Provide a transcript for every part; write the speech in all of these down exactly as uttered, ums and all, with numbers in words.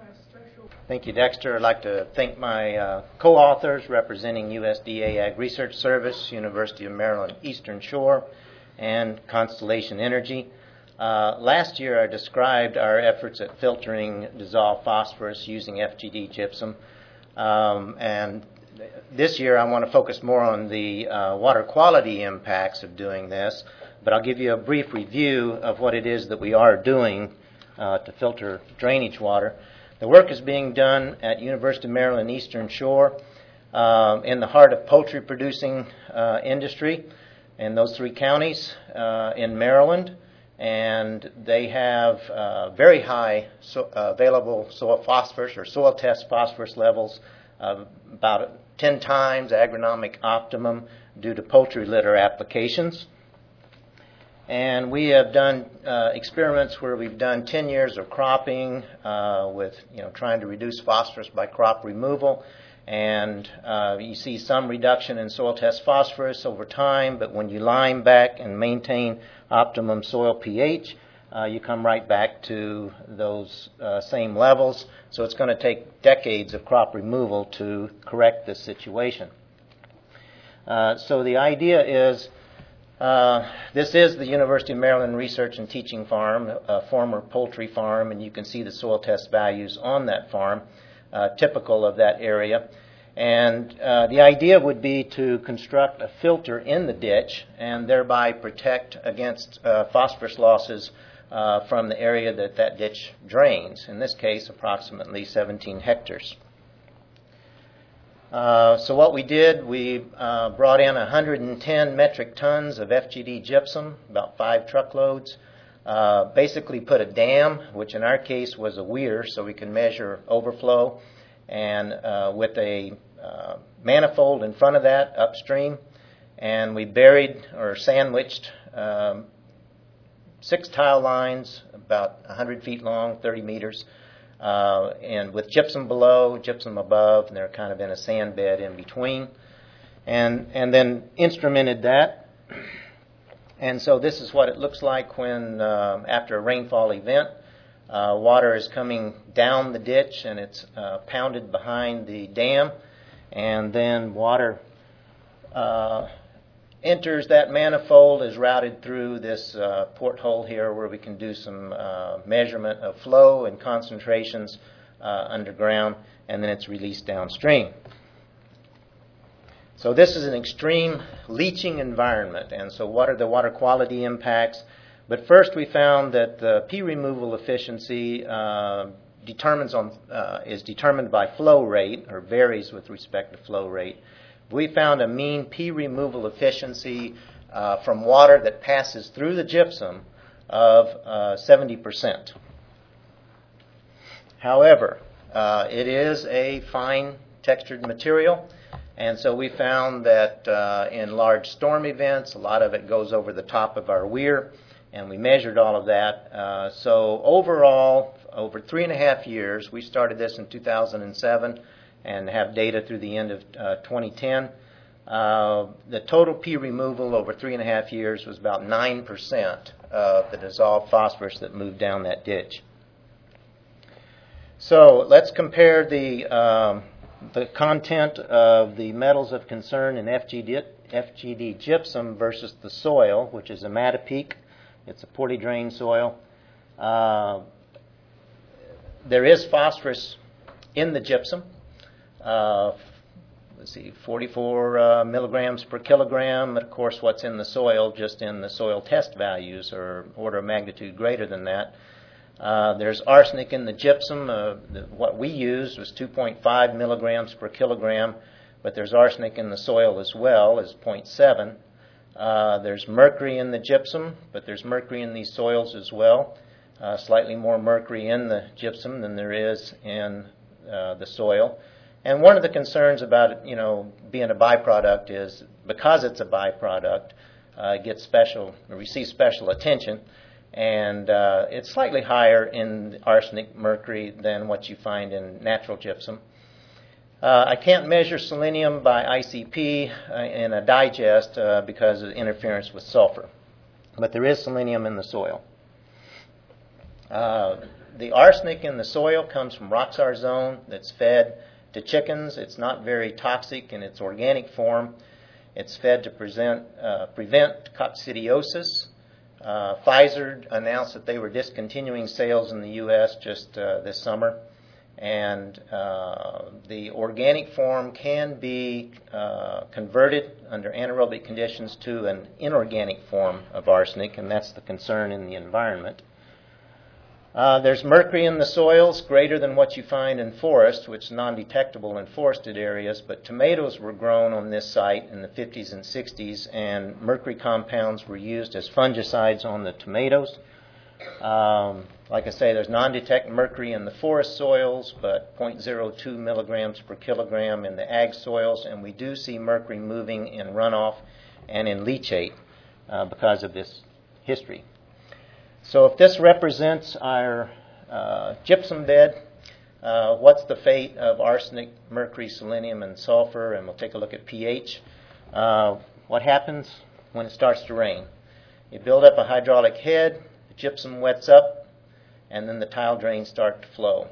Thank you, Dexter. I'd like to thank my uh, co-authors representing U S D A Ag Research Service, University of Maryland Eastern Shore, and Constellation Energy. Uh, last year I described our efforts at filtering dissolved phosphorus using F G D gypsum, um, and this year I want to focus more on the uh, water quality impacts of doing this, but I'll give you a brief review of what it is that we are doing uh, to filter drainage water. The work is being done at University of Maryland Eastern Shore uh, in the heart of poultry producing uh, industry in those three counties uh, in Maryland. And they have uh, very high so, uh, available soil phosphorus or soil test phosphorus levels, uh, about ten times agronomic optimum due to poultry litter applications. And we have done uh, experiments where we've done ten years of cropping uh, with, you know, trying to reduce phosphorus by crop removal. And uh, you see some reduction in soil test phosphorus over time, but when you line back and maintain optimum soil pH, uh, you come right back to those uh, same levels. So it's going to take decades of crop removal to correct this situation. Uh, so the idea is, uh, this is the University of Maryland Research and Teaching Farm, a former poultry farm, and you can see the soil test values on that farm. Uh, typical of that area. And uh, the idea would be to construct a filter in the ditch and thereby protect against uh, phosphorus losses uh, from the area that that ditch drains, in this case approximately seventeen hectares. Uh, so what we did, we uh, brought in one hundred ten metric tons of F G D gypsum, about five truckloads. Uh, basically put a dam, which in our case was a weir, so we can measure overflow, and uh, with a uh, manifold in front of that upstream, and we buried or sandwiched um, six tile lines about one hundred feet long, thirty meters, uh, and with gypsum below, gypsum above, and they're kind of in a sand bed in between, and and then instrumented that. And so this is what it looks like when, uh, after a rainfall event, uh, water is coming down the ditch and it's uh, pounded behind the dam, and then water uh, enters that manifold, is routed through this uh, porthole here where we can do some uh, measurement of flow and concentrations uh, underground, and then it's released downstream. So this is an extreme leaching environment, and so what are the water quality impacts? But first we found that the pea removal efficiency uh, determines on, uh, is determined by flow rate, or varies with respect to flow rate. We found a mean pea removal efficiency uh, from water that passes through the gypsum of uh, seventy percent. However, uh, it is a fine textured material. And so we found that uh, in large storm events, a lot of it goes over the top of our weir, and we measured all of that. Uh, so overall, over three and a half years, we started this in two thousand seven and have data through the end of uh, twenty ten. Uh, the total pea removal over three and a half years was about nine percent of the dissolved phosphorus that moved down that ditch. So let's compare the um, the content of the metals of concern in F G D, F G D gypsum versus the soil, which is a Mattapique. It's a poorly drained soil. Uh, there is phosphorus in the gypsum. Uh, let's see, forty-four uh, milligrams per kilogram. Of course, what's in the soil, just in the soil test values, are order of magnitude greater than that. Uh, there's arsenic in the gypsum. Uh, the, what we used was two point five milligrams per kilogram, but there's arsenic in the soil as well, as zero point seven. Uh, there's mercury in the gypsum, but there's mercury in these soils as well. Uh, slightly more mercury in the gypsum than there is in uh, the soil. And one of the concerns about it, you know, being a byproduct is because it's a byproduct, uh, it gets special, receives special attention. And uh, it's slightly higher in arsenic mercury than what you find in natural gypsum. Uh, I can't measure selenium by I C P uh, in a digest uh, because of interference with sulfur. But there is selenium in the soil. Uh, the arsenic in the soil comes from Roxar zone that's fed to chickens. It's not very toxic in its organic form. It's fed to present, uh, prevent coccidiosis. Uh, Pfizer announced that they were discontinuing sales in the U S just uh, this summer. And uh, the organic form can be uh, converted under anaerobic conditions to an inorganic form of arsenic, and that's the concern in the environment. Uh, there's mercury in the soils greater than what you find in forests, which is non-detectable in forested areas, but tomatoes were grown on this site in the fifties and sixties, and mercury compounds were used as fungicides on the tomatoes. Um, like I say, there's non-detect mercury in the forest soils, but zero point zero two milligrams per kilogram in the ag soils, and we do see mercury moving in runoff and in leachate uh, because of this history. So if this represents our uh, gypsum bed, uh, what's the fate of arsenic, mercury, selenium, and sulfur? And we'll take a look at pH. Uh, what happens when it starts to rain? You build up a hydraulic head, the gypsum wets up, and then the tile drains start to flow.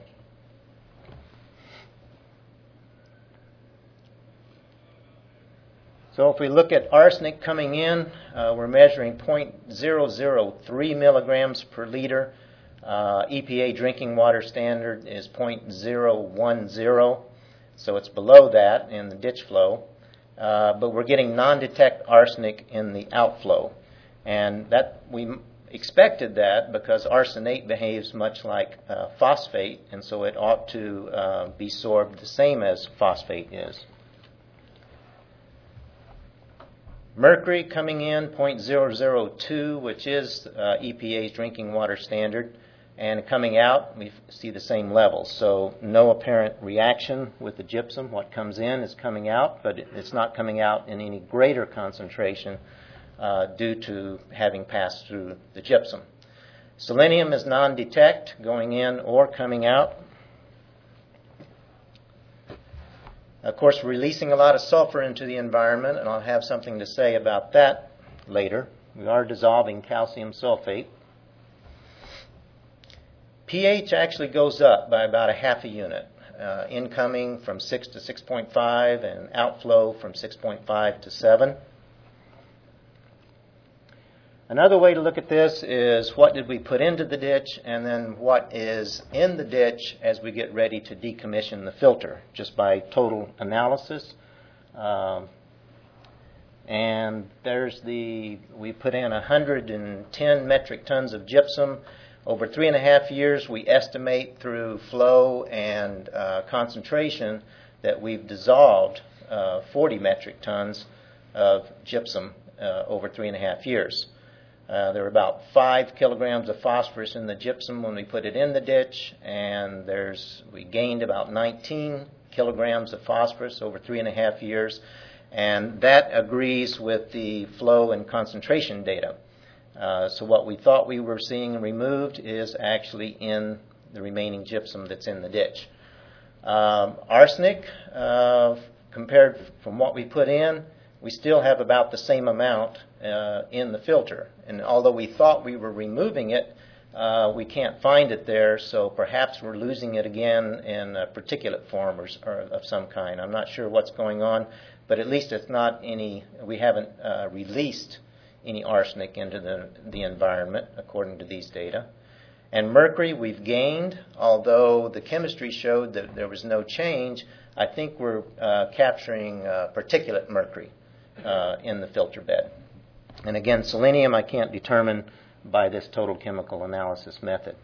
So if we look at arsenic coming in, uh, we're measuring zero point zero zero three milligrams per liter. Uh, E P A drinking water standard is zero point zero one zero, so it's below that in the ditch flow. Uh, but we're getting non-detect arsenic in the outflow. And that we expected that because arsenate behaves much like uh, phosphate, and so it ought to uh, be sorbed the same as phosphate is. Mercury coming in zero point zero zero two, which is uh, E P A's drinking water standard, and coming out we see the same levels. So no apparent reaction with the gypsum. What comes in is coming out, but it's not coming out in any greater concentration uh, due to having passed through the gypsum. Selenium is non-detect, going in or coming out. Of course, we're releasing a lot of sulfur into the environment, and I'll have something to say about that later. We are dissolving calcium sulfate. pH actually goes up by about a half a unit, uh, incoming from six to six point five and outflow from six point five to seven. Another way to look at this is what did we put into the ditch, and then what is in the ditch as we get ready to decommission the filter, just by total analysis. Um, and there's the, we put in one hundred ten metric tons of gypsum. Over three and a half years, we estimate through flow and uh, concentration that we've dissolved uh, forty metric tons of gypsum uh, over three and a half years. Uh, there were about five kilograms of phosphorus in the gypsum when we put it in the ditch, and there's we gained about nineteen kilograms of phosphorus over three and a half years, and that agrees with the flow and concentration data. Uh, so what we thought we were seeing removed is actually in the remaining gypsum that's in the ditch. Um, arsenic, uh, compared from what we put in, we still have about the same amount uh, in the filter. And although we thought we were removing it, uh, we can't find it there, so perhaps we're losing it again in a particulate form or, or of some kind. I'm not sure what's going on, but at least it's not any, we haven't uh, released any arsenic into the, the environment, according to these data. And mercury we've gained, although the chemistry showed that there was no change. I think we're uh, capturing uh, particulate mercury uh, in the filter bed. And again, selenium I can't determine by this total chemical analysis method.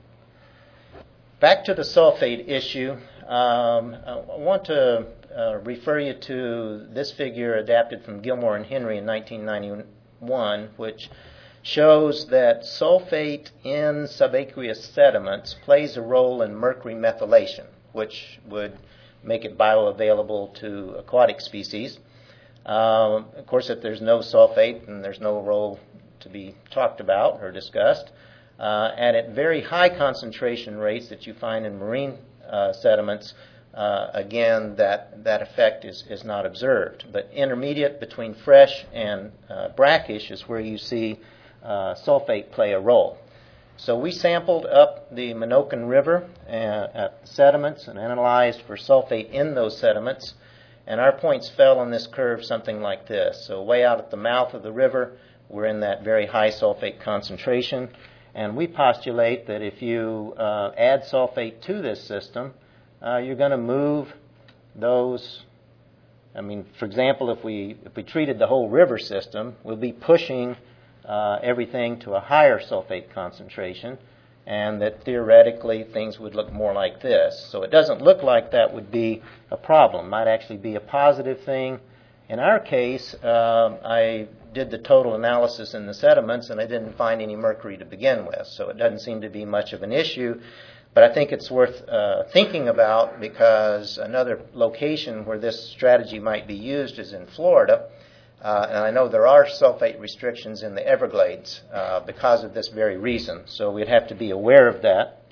Back to the sulfate issue, um, I want to uh, refer you to this figure adapted from Gilmore and Henry in nineteen ninety-one, which shows that sulfate in subaqueous sediments plays a role in mercury methylation, which would make it bioavailable to aquatic species. Um, of course, if there's no sulfate, then there's no role to be talked about or discussed. Uh, and at very high concentration rates that you find in marine uh, sediments, uh, again, that, that effect is, is not observed. But intermediate between fresh and uh, brackish is where you see uh, sulfate play a role. So we sampled up the Menoken River uh, at sediments and analyzed for sulfate in those sediments, and our points fell on this curve something like this. So way out at the mouth of the river, we're in that very high sulfate concentration, and we postulate that if you uh, add sulfate to this system, uh, you're going to move those. I mean, for example, if we if we treated the whole river system, we'll be pushing uh, everything to a higher sulfate concentration, and that theoretically things would look more like this. So it doesn't look like that would be a problem. It might actually be a positive thing. In our case, uh, I did the total analysis in the sediments, and I didn't find any mercury to begin with, so it doesn't seem to be much of an issue. But I think it's worth uh, thinking about, because another location where this strategy might be used is in Florida. Uh, and I know there are sulfate restrictions in the Everglades uh, because of this very reason. So we'd have to be aware of that.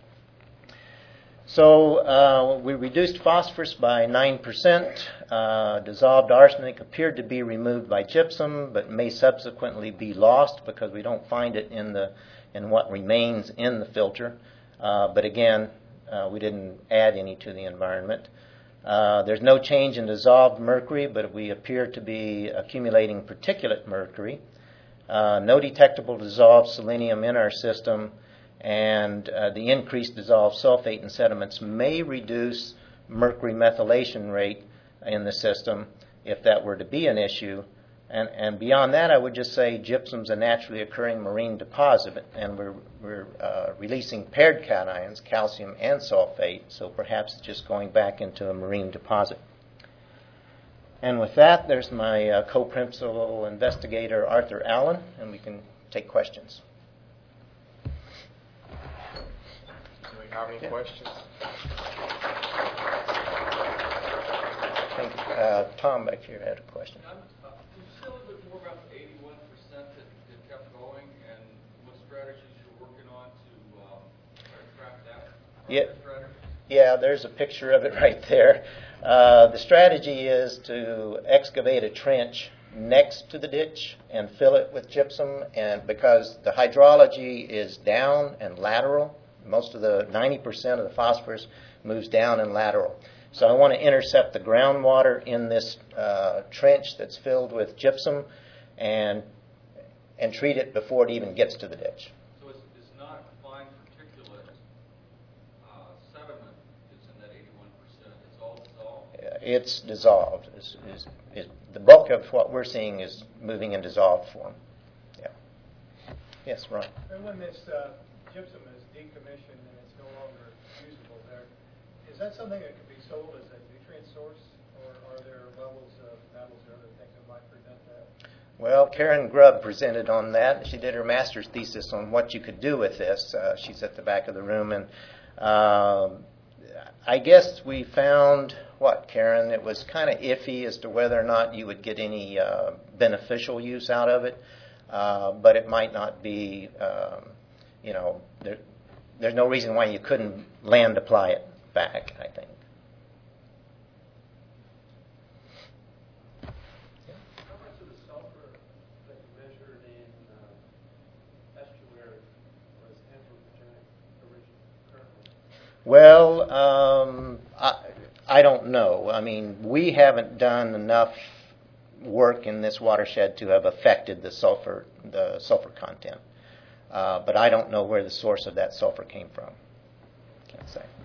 So uh, we reduced phosphorus by nine percent. Uh, dissolved arsenic appeared to be removed by gypsum, but may subsequently be lost because we don't find it in the in what remains in the filter. Uh, but again, uh, we didn't add any to the environment. Uh, there's no change in dissolved mercury, but we appear to be accumulating particulate mercury. Uh, no detectable dissolved selenium in our system, and uh, the increased dissolved sulfate in sediments may reduce mercury methylation rate in the system if that were to be an issue. And, and beyond that, I would just say gypsum's a naturally occurring marine deposit, and we're, we're uh, releasing paired cations, calcium and sulfate, so perhaps it's just going back into a marine deposit. And with that, there's my uh, co-principal investigator, Arthur Allen, and we can take questions. Do we have any Yeah. questions? I think uh, Tom back here had a question. Can you say a little bit more about the eighty-one percent that, that kept going, and what strategies you're working on to um, try to track that? Are Yeah. there strategies? Yeah, there's a picture of it right there. Uh, the strategy is to excavate a trench next to the ditch and fill it with gypsum, and because the hydrology is down and lateral, most of the ninety percent of the phosphorus moves down and lateral. So I want to intercept the groundwater in this uh, trench that's filled with gypsum and and treat it before it even gets to the ditch. So it's, it's not fine particulate uh, sediment that's in that eighty-one percent. It's all dissolved? Uh, It's dissolved. It's, it's, it's, the bulk of what we're seeing is moving in dissolved form. Yeah. Yes, Ron. And when this uh, gypsum is decommissioned and it's no longer usable there, is that something that can be sold as a nutrient source, or are there levels of metals or other things that might prevent that? Well, Karen Grubb presented on that. She did her master's thesis on what you could do with this. Uh, she's at the back of the room, and um, I guess we found, what, Karen? It was kind of iffy as to whether or not you would get any uh, beneficial use out of it, uh, but it might not be, um, you know, there, there's no reason why you couldn't land apply it back, I think. How much of the sulfur that you measured in uh, estuary was anthropogenic originally, currently? Well, um, I, I don't know. I mean, we haven't done enough work in this watershed to have affected the sulfur, the sulfur content. Uh, but I don't know where the source of that sulfur came from. Can't say.